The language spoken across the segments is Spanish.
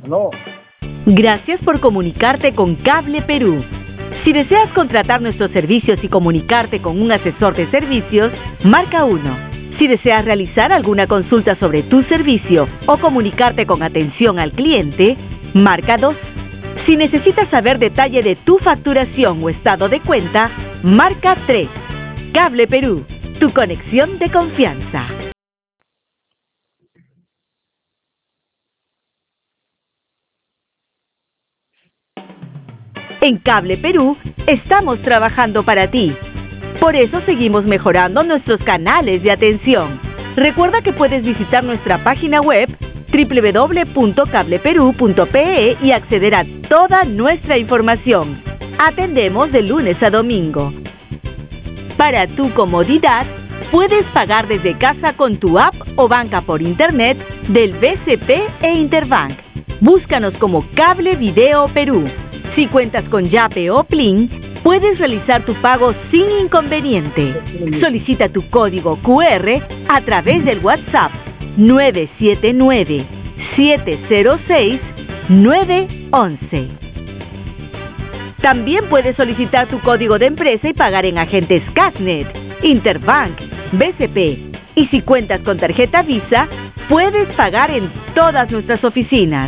No. Gracias por comunicarte con Cable Perú. Si deseas contratar nuestros servicios y comunicarte con un asesor de servicios, marca 1. Si deseas realizar alguna consulta sobre tu servicio o comunicarte con atención al cliente, marca 2. Si necesitas saber detalle de tu facturación o estado de cuenta, marca 3. Cable Perú, tu conexión de confianza. En Cable Perú estamos trabajando para ti. Por eso seguimos mejorando nuestros canales de atención. Recuerda que puedes visitar nuestra página web www.cableperú.pe y acceder a toda nuestra información. Atendemos de lunes a domingo. Para tu comodidad, puedes pagar desde casa con tu app o banca por internet del BCP e Interbank. Búscanos como Cable Video Perú. Si cuentas con Yape o Plin, puedes realizar tu pago sin inconveniente. Solicita tu código QR a través del WhatsApp 979-706-911. También puedes solicitar tu código de empresa y pagar en agentes Casnet, Interbank, BCP. Y si cuentas con tarjeta Visa, puedes pagar en todas nuestras oficinas.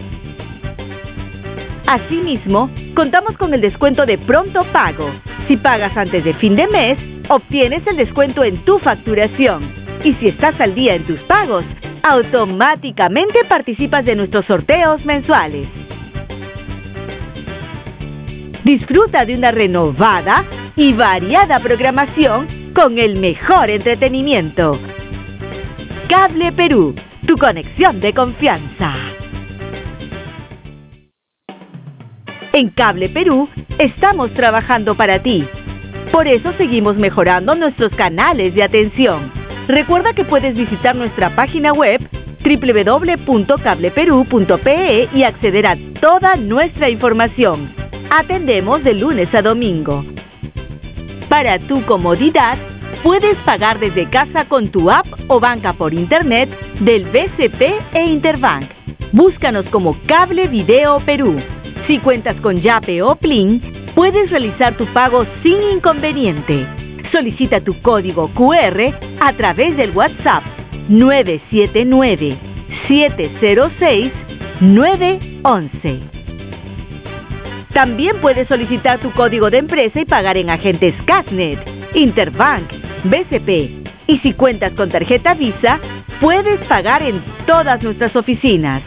Asimismo, contamos con el descuento de pronto pago. Si pagas antes de fin de mes, obtienes el descuento en tu facturación. Y si estás al día en tus pagos, automáticamente participas de nuestros sorteos mensuales. Disfruta de una renovada y variada programación con el mejor entretenimiento. Cable Perú, tu conexión de confianza. En Cable Perú estamos trabajando para ti. Por eso seguimos mejorando nuestros canales de atención. Recuerda que puedes visitar nuestra página web www.cableperú.pe y acceder a toda nuestra información. Atendemos de lunes a domingo. Para tu comodidad, puedes pagar desde casa con tu app o banca por internet del BCP e Interbank. Búscanos como Cable Video Perú. Si cuentas con Yape o Plin, puedes realizar tu pago sin inconveniente. Solicita tu código QR a través del WhatsApp 979-706-911. También puedes solicitar tu código de empresa y pagar en agentes Casnet, Interbank, BCP. Y si cuentas con tarjeta Visa, puedes pagar en todas nuestras oficinas.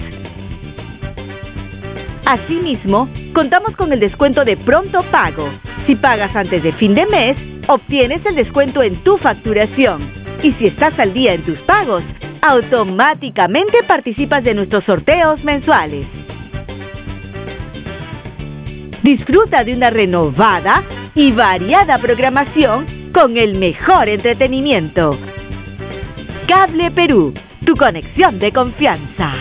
Asimismo, contamos con el descuento de pronto pago. Si pagas antes de fin de mes, obtienes el descuento en tu facturación. Y si estás al día en tus pagos, automáticamente participas de nuestros sorteos mensuales. Disfruta de una renovada y variada programación con el mejor entretenimiento. Cable Perú, tu conexión de confianza.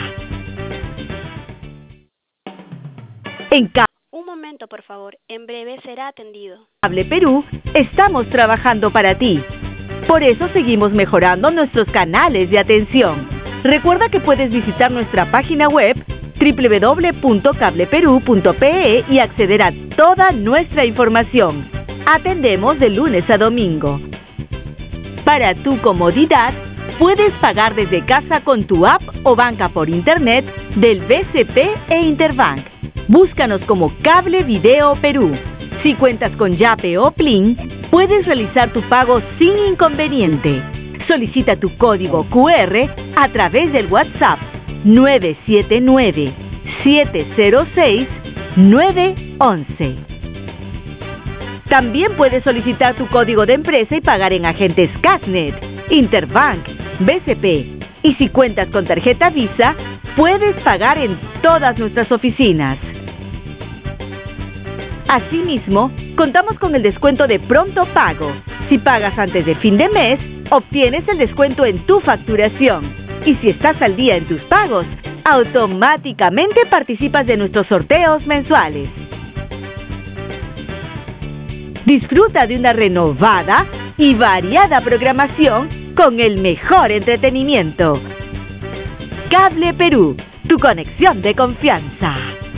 Un momento, por favor. En breve será atendido. Cable Perú estamos trabajando para ti. Por eso seguimos mejorando nuestros canales de atención. Recuerda que puedes visitar nuestra página web www.cableperú.pe y acceder a toda nuestra información. Atendemos de lunes a domingo. Para tu comodidad, puedes pagar desde casa con tu app o banca por internet del BCP e Interbank. Búscanos como Cable Video Perú. Si cuentas con Yape o Plin, puedes realizar tu pago sin inconveniente. Solicita tu código QR a través del WhatsApp 979-706-911. También puedes solicitar tu código de empresa y pagar en agentes Casnet, Interbank, BCP. Y si cuentas con tarjeta Visa, puedes pagar en todas nuestras oficinas. Asimismo, contamos con el descuento de pronto pago. Si pagas antes de fin de mes, obtienes el descuento en tu facturación. Y si estás al día en tus pagos, automáticamente participas de nuestros sorteos mensuales. Disfruta de una renovada y variada programación con el mejor entretenimiento. Cable Perú, tu conexión de confianza.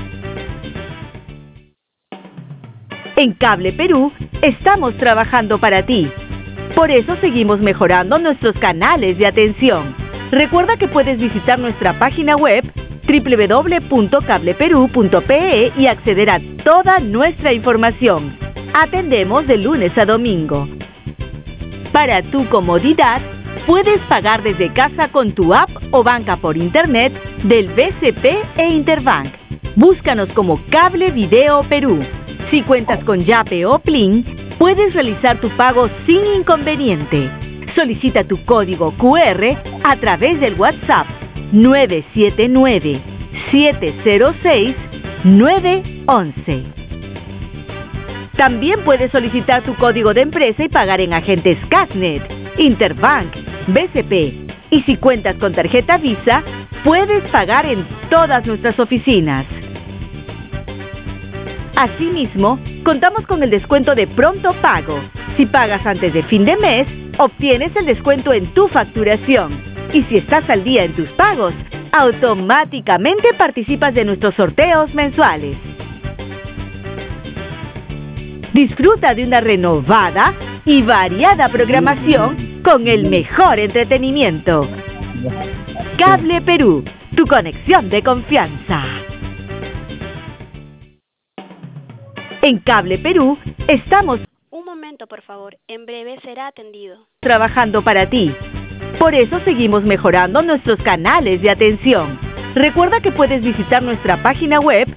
En Cable Perú estamos trabajando para ti. Por eso seguimos mejorando nuestros canales de atención. Recuerda que puedes visitar nuestra página web www.cableperú.pe y acceder a toda nuestra información. Atendemos de lunes a domingo. Para tu comodidad, puedes pagar desde casa con tu app o banca por internet del BCP e Interbank. Búscanos como Cable Video Perú. Si cuentas con Yape o Plin, puedes realizar tu pago sin inconveniente. Solicita tu código QR a través del WhatsApp 979-706-911. También puedes solicitar tu código de empresa y pagar en agentes Casnet, Interbank, BCP. Y si cuentas con tarjeta Visa, puedes pagar en todas nuestras oficinas. Asimismo, contamos con el descuento de pronto pago. Si pagas antes de fin de mes, obtienes el descuento en tu facturación. Y si estás al día en tus pagos, automáticamente participas de nuestros sorteos mensuales. Disfruta de una renovada y variada programación con el mejor entretenimiento. Cable Perú, tu conexión de confianza. En Cable Perú estamos Un momento, por favor. En breve será atendido. trabajando para ti. Por eso seguimos mejorando nuestros canales de atención. Recuerda que puedes visitar nuestra página web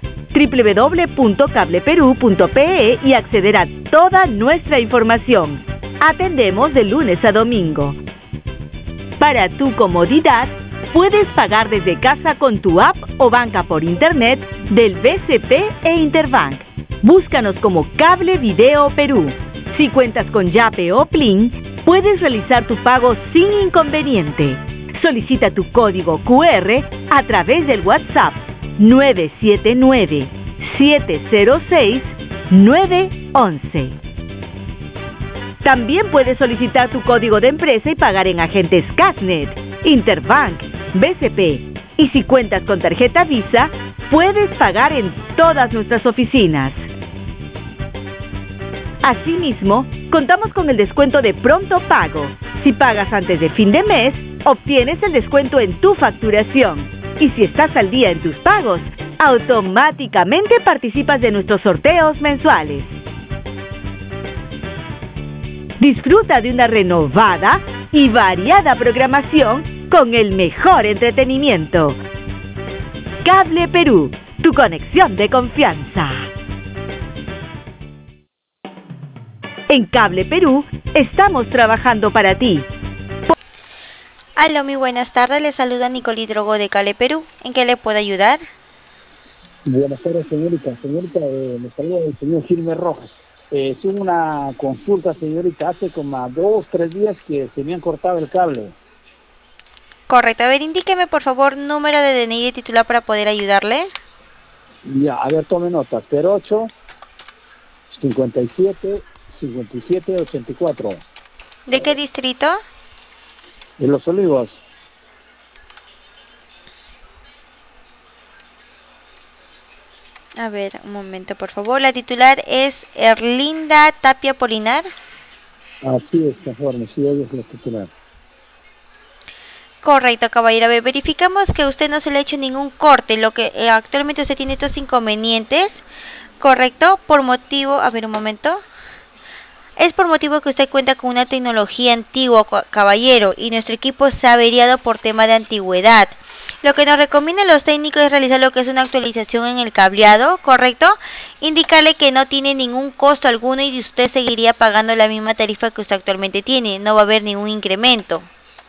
www.cableperú.pe y acceder a toda nuestra información. Atendemos de lunes a domingo. Para tu comodidad, puedes pagar desde casa con tu app o banca por internet del BCP e Interbank. Búscanos como Cable Video Perú. Si cuentas con Yape o Plin, puedes realizar tu pago sin inconveniente. Solicita tu código QR a través del WhatsApp 979-706-911. También puedes solicitar tu código de empresa y pagar en agentes Casnet, Interbank, BCP. Y si cuentas con tarjeta Visa, puedes pagar en todas nuestras oficinas. Asimismo, contamos con el descuento de pronto pago. Si pagas antes de fin de mes, obtienes el descuento en tu facturación. Y si estás al día en tus pagos, automáticamente participas de nuestros sorteos mensuales. Disfruta de una renovada y variada programación con el mejor entretenimiento. Cable Perú, tu conexión de confianza. En Cable Perú estamos trabajando para ti. Aló, muy buenas tardes. Le saluda Nicole Drogo de Cable Perú. ¿En qué le puedo ayudar? Buenas tardes, señorita. Señorita, me saluda el señor Gilmer Rojas. Tuve una consulta, señorita, hace como 2 o 3 días que se me han cortado el cable. Correcto. A ver, indíqueme por favor número de DNI de titular para poder ayudarle. Ya, a ver, tome nota. 08 57 57 84. ¿De qué distrito? De Los Olivos. A ver, un momento por favor. La titular es Erlinda Tapia Polinar. Así es, conforme, sí, ella es la titular. Correcto, caballero. A ver, verificamos que a usted no se le ha hecho ningún corte, lo que actualmente usted tiene estos inconvenientes. Correcto, por motivo, a ver un momento. Es por motivo que usted cuenta con una tecnología antigua, caballero, y nuestro equipo se ha averiado por tema de antigüedad. Lo que nos recomiendan los técnicos es realizar lo que es una actualización en el cableado, ¿correcto? Indicarle que no tiene ningún costo alguno y usted seguiría pagando la misma tarifa que usted actualmente tiene. No va a haber ningún incremento.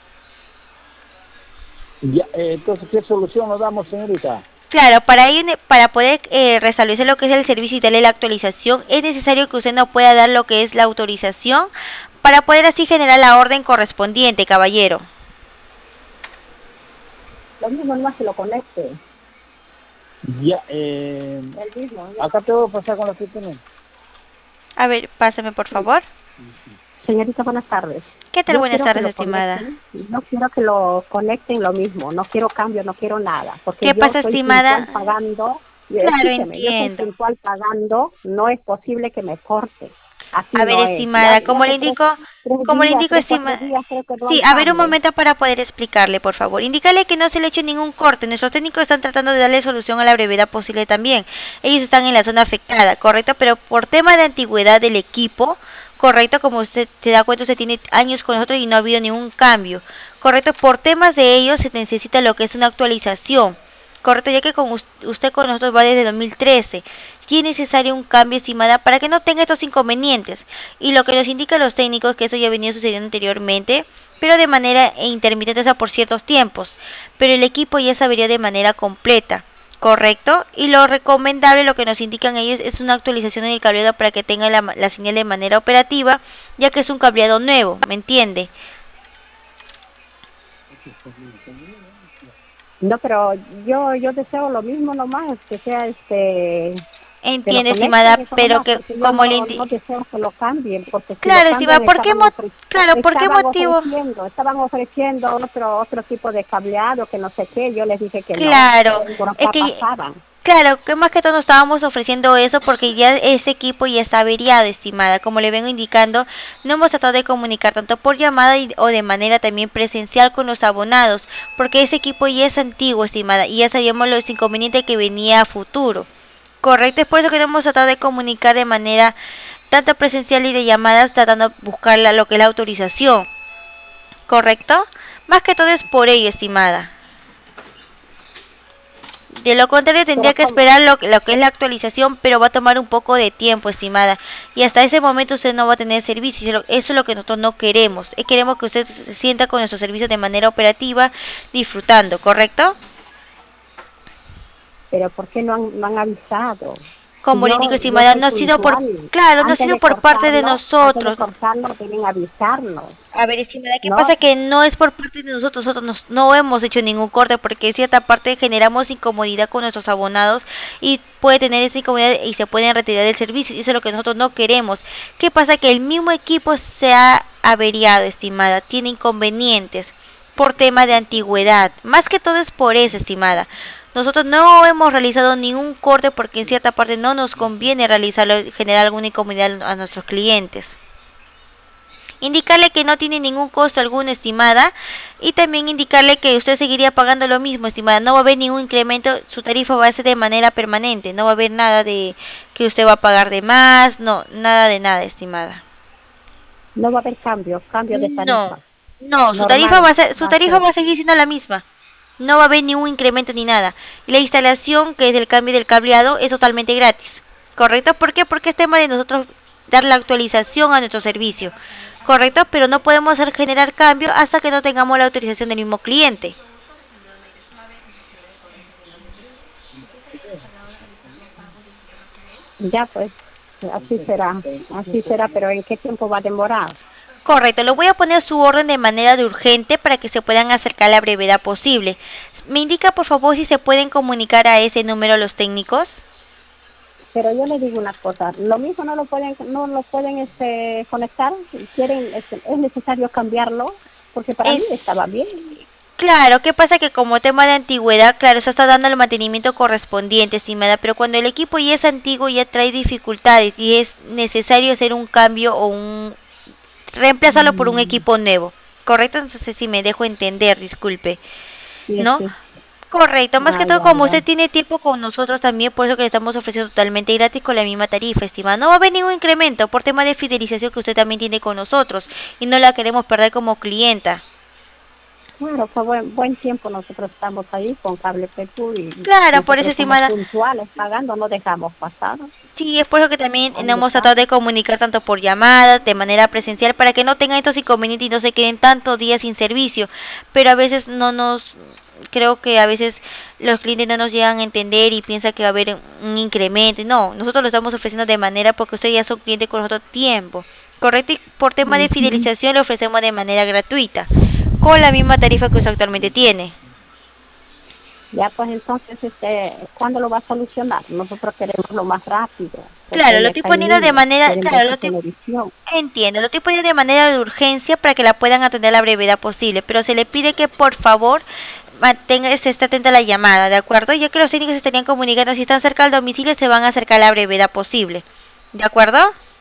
Ya, entonces, ¿qué solución nos damos, señorita? Claro, para poder restablecer lo que es el servicio y darle la actualización, es necesario que usted nos pueda dar lo que es la autorización para poder así generar la orden correspondiente, caballero. Lo mismo nomás que lo conecte. Ya, El mismo. acá te voy a pasar con la que tenemos. A ver, pásame por favor. Señorita, buenas tardes. ¿Qué tal? Yo Buenas quiero que tardes, lo estimada. conecten, no quiero que lo conecten lo mismo, no quiero cambio, no quiero nada, porque ¿Qué yo pasa, soy estimada? puntual pagando, Claro, escúcheme, yo soy entiendo. puntual pagando, no es posible que me corte, así A ver, no es. Ya, estimada, ya hace como le indico, tres, cuatro días creo que no hay sí, a ver un cambio. momento para poder explicarle, por favor. Indícale que no se le ha hecho ningún corte. Nuestros técnicos están tratando de darle solución a la brevedad posible también. Ellos están en la zona afectada, correcto, pero por tema de antigüedad del equipo, correcto, como usted se da cuenta, usted tiene años con nosotros y no ha habido ningún cambio, correcto. Por temas de ellos se necesita lo que es una actualización. Correcto, ya que con usted con nosotros va desde 2013. Sí es necesario un cambio, estimada, para que no tenga estos inconvenientes. Y lo que nos indican los técnicos, que eso ya venía sucediendo anteriormente, pero de manera intermitente, o sea, por ciertos tiempos. Pero el equipo ya se avería de manera completa, correcto. Y lo recomendable, lo que nos indican ellos, es una actualización en el cableado para que tenga la señal de manera operativa, ya que es un cableado nuevo, ¿me entiende? No, pero yo deseo lo mismo nomás, que sea que lo Entiende, estimada, conecten eso pero nomás, que porque yo como le no deseo que lo cambien, porque si lo claro, estimada, cambian ¿por qué motivo? estaban ofreciendo otro tipo de cableado que no sé qué, yo les dije que no, Claro, por es acá que, pasaban. claro, que más que todo nos estábamos ofreciendo eso porque ya ese equipo ya está averiado, estimada. Como le vengo indicando, no hemos tratado de comunicar tanto por llamada o de manera también presencial con los abonados, porque ese equipo ya es antiguo, estimada, y ya sabíamos los inconvenientes que venía a futuro. Correcto, es por eso que no hemos tratado de comunicar de manera tanto presencial y de llamadas, tratando de buscar lo que es la autorización. ¿Correcto? Más que todo es por ello, estimada. De lo contrario tendría Pero que ¿cómo? esperar lo que es la actualización, pero va a tomar un poco de tiempo, estimada. Y hasta ese momento usted no va a tener servicio. Eso es lo que nosotros no queremos. Queremos que usted se sienta con nuestros servicios de manera operativa, disfrutando, ¿correcto? Pero ¿por qué no han avisado? Si Como le indico, yo estimada, soy no ha sido por, puntual, claro, no ha sido por parte de antes de nosotros. cortarlo deben avisarnos, A ver, estimada, ¿qué ¿no? pasa? Que no es por parte de nosotros, no hemos hecho ningún corte porque en cierta parte generamos incomodidad con nuestros abonados y puede tener esa incomodidad y se pueden retirar del servicio y eso es lo que nosotros no queremos. ¿Qué pasa? Que el mismo equipo se ha averiado, estimada, tiene inconvenientes por tema de antigüedad, más que todo es por eso, estimada. Nosotros no hemos realizado ningún corte porque en cierta parte no nos conviene realizarlo, generar alguna incomodidad a nuestros clientes. Indicarle que no tiene ningún costo alguno, estimada, y también indicarle que usted seguiría pagando lo mismo, estimada. No va a haber ningún incremento, su tarifa va a ser de manera permanente, no va a haber nada de que usted va a pagar de más, no, nada de nada, estimada. No va a haber cambio de No, tarifa, no, normal su va a tarifa ser. va a seguir siendo la misma. No va a haber ningún incremento ni nada. Y la instalación, que es el cambio del cableado, es totalmente gratis. ¿Correcto? ¿Por qué? Porque es tema de nosotros dar la actualización a nuestro servicio. ¿Correcto? Pero no podemos hacer generar cambio hasta que no tengamos la autorización del mismo cliente. Ya pues, así será, pero ¿en qué tiempo va a demorar? Correcto, lo voy a poner su orden de manera de urgente para que se puedan acercar a la brevedad posible. ¿Me indica por favor si se pueden comunicar a ese número los técnicos? Pero yo le digo una cosa, lo mismo no lo pueden conectar, quieren, es necesario cambiarlo, porque para mí estaba Es bien. claro, ¿qué pasa? Que como tema de antigüedad, claro, se está dando el mantenimiento correspondiente, estimada, pero cuando el equipo ya es antiguo ya trae dificultades y es necesario hacer un cambio o un reemplazarlo por un equipo nuevo. ¿Correcto? Entonces si me dejo entender, disculpe. Sí, ¿No? sí. Correcto, más que Ah, todo ya, como ya. usted tiene tiempo con nosotros también, por eso que le estamos ofreciendo totalmente gratis con la misma tarifa, estimada. No va a haber ningún incremento por tema de fidelización que usted también tiene con nosotros y no la queremos perder como clienta. Claro, fue buen tiempo nosotros estamos ahí con Cable Petu y Claro, por eso, nosotros somos estimada. puntuales pagando, no dejamos pasar. Sí, es por eso que también Ahí hemos está. tratado de comunicar tanto por llamadas, de manera presencial, para que no tengan estos inconvenientes y no se queden tantos días sin servicio. Pero a veces creo que a veces los clientes no nos llegan a entender y piensan que va a haber un incremento. No, nosotros lo estamos ofreciendo de manera porque ustedes ya son clientes con nosotros tiempo. Correcto, y por tema de Ujú. fidelización le ofrecemos de manera gratuita, con la misma tarifa que usted actualmente tiene. Ya, pues entonces, ¿cuándo lo va a solucionar? Nosotros queremos lo más rápido. Porque Claro, lo ya estoy están poniendo de niños, manera, quieren ver claro, lo su estoy, televisión. entiendo, lo estoy poniendo de manera de urgencia para que la puedan atender a la brevedad posible, pero se le pide que por favor se esté atenta a la llamada, ¿de acuerdo? Ya que los técnicos se estarían comunicando, si están cerca del domicilio se van a acercar a la brevedad posible, ¿de acuerdo?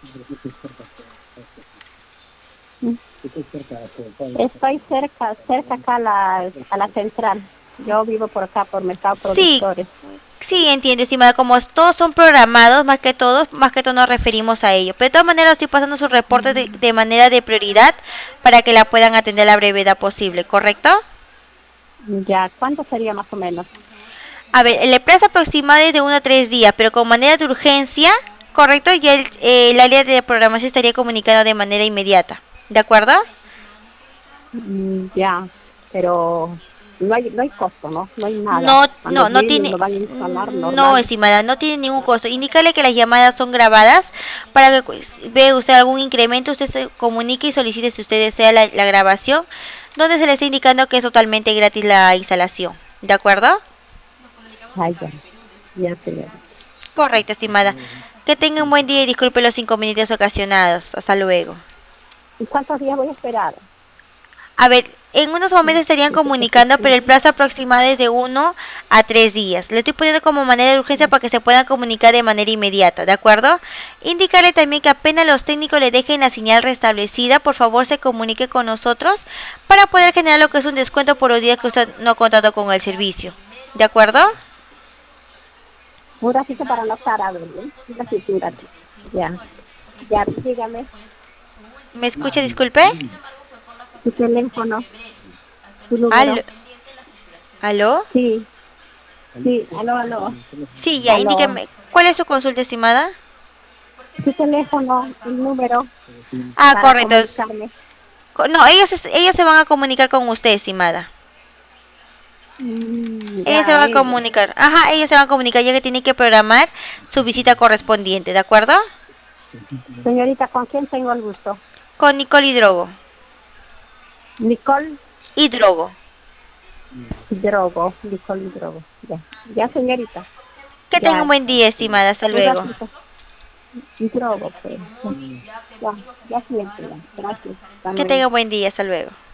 Estoy cerca acá a la central. Yo vivo por acá, por Mercado Sí, Productores. sí, entiendo, estimada, como todos son programados, más que todo nos referimos a ello, pero de todas maneras estoy pasando sus reportes de manera de prioridad para que la puedan atender a la brevedad posible, ¿correcto? Ya, ¿cuánto sería más o menos? A ver, el plazo aproximado es de 1 a 3 días, pero con manera de urgencia, correcto, ya el área de programación estaría comunicando de manera inmediata. ¿De acuerdo? Ya, pero no hay costo, ¿no? No hay nada. No, Cuando no, no vienen tiene, lo van a instalar no, normal. estimada, no tiene ningún costo. Indícale que las llamadas son grabadas para que ve usted algún incremento, usted se comunique y solicite si usted desea la grabación, donde se le está indicando que es totalmente gratis la instalación. ¿De acuerdo? Ay, ya, señora. Correcto, estimada. Que tenga un buen día y disculpe los inconvenientes ocasionados. Hasta luego. ¿Y cuántos días voy a esperar? A ver, en unos momentos estarían comunicando, pero el plazo aproximado es de 1 a 3 días. Le estoy poniendo como manera de urgencia para que se puedan comunicar de manera inmediata, ¿de acuerdo? Indicarle también que apenas los técnicos le dejen la señal restablecida, por favor se comunique con nosotros para poder generar lo que es un descuento por los días que usted no contrató con el servicio, ¿de acuerdo? Un ratito para anotar, a ver, ¿eh? Un ratito. Ya, dígame. ¿Me escucha, disculpe? Su teléfono, su número. ¿Aló? ¿Aló? Sí, aló. Sí, ya, Aló. indíqueme. ¿Cuál es su consulta, estimada? Su teléfono, el número Ah, para correcto. comunicarme. No, ellos se van a comunicar con usted, estimada. Ellos se Ya, van a comunicar. Ajá, ellos se van a comunicar ya que tienen que programar su visita correspondiente, ¿de acuerdo? Señorita, ¿con quién tengo el gusto? Con Nicole Hidrogo. Nicole Hidrogo. Nicole Hidrogo. Ya, señorita. Que tenga un Ya, buen día, estimada. Hasta un luego. ratito. Hidrogo, pues. Ya, siempre, ya. Gracias. Hasta Que luego. tenga un buen día. Hasta luego.